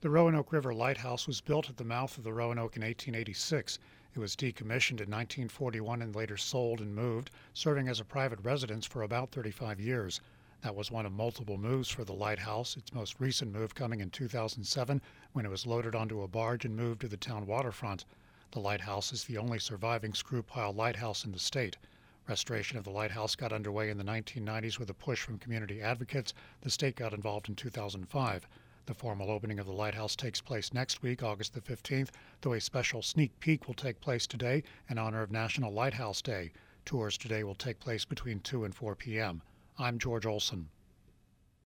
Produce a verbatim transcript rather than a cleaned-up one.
The Roanoke River Lighthouse was built at the mouth of the Roanoke in eighteen eighty-six. It was decommissioned in nineteen forty-one and later sold and moved, serving as a private residence for about thirty-five years. That was one of multiple moves for the lighthouse, its most recent move coming in two thousand seven when it was loaded onto a barge and moved to the town waterfront. The lighthouse is the only surviving screw pile lighthouse in the state. Restoration of the lighthouse got underway in the nineteen nineties with a push from community advocates. The state got involved in two thousand five. The formal opening of the lighthouse takes place next week, August the fifteenth, though a special sneak peek will take place today in honor of National Lighthouse Day. Tours today will take place between two and four p m I'm George Olson.